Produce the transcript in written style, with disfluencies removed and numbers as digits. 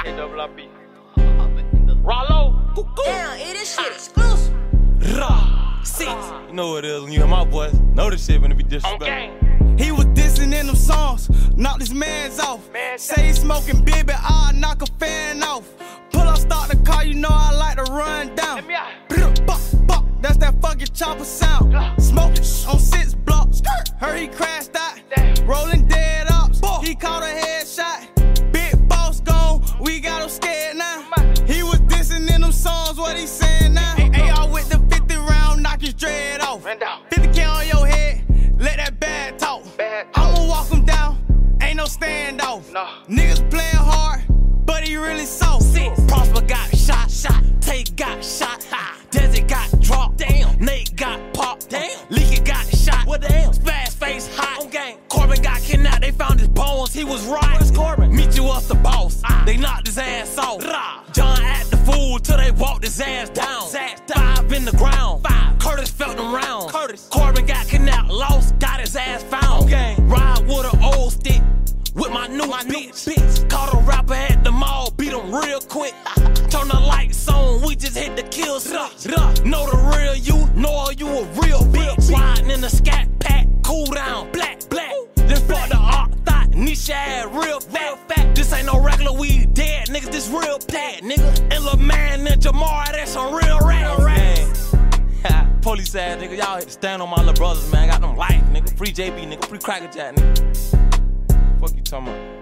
ARRB. Rollo. Damn, this shit exclusive. Rah, 6. You know what it is when you hear my voice. Know this shit gonna be disrespectful. Okay. He was dissing in them songs, knock this man's off. Say he smoking big, but I'll knock a fan off. Pull up, start the car, you know I like to run down. Let me out. Buck, that's that fucking chopper sound. Smoking on 6 blocks, heard he crashed out. Rolling dead ups, he caught a headshot. Big boss gone, we got him scared now. He was dissing in them songs, what he saying now? AR with the 50 round, knock his dread off. 50K on your head, let that bad talk. I'ma walk him down, ain't no standoff. Niggas playing hard, but he really soft. Prosper got shot. Tate got shot. Desi got dropped. Damn. Nate got popped. Damn. Leaky got shot. What damn? Fast face hot. On game. Corbin got kidnapped. They found his bones. He was right. Where's Corbin? Meet you up the boss. They knocked his ass off. John at the fool till they walked his ass down. 5 in the ground. 5. Curtis felt them round. Corbin got kidnapped. Lost. Got his ass found. Okay. Ride with an old stick. With my new bitch. Caught a rapper at the mall, beat him real quick. Turn the lights on, we just hit the kill switch. Know the real you, know you a real bitch. Riding in the scat pack, cool down, black. Then fuck the art thought, niche ass, real fat. This ain't no regular weed, dead niggas, this real pad, nigga. And Lil Man and Jamar, that's some real rats. Police ass nigga, y'all had to stand on my little brothers, man. Got them life, nigga. Free JB, nigga. Free Cracker Jack, nigga. Fuck you talking about?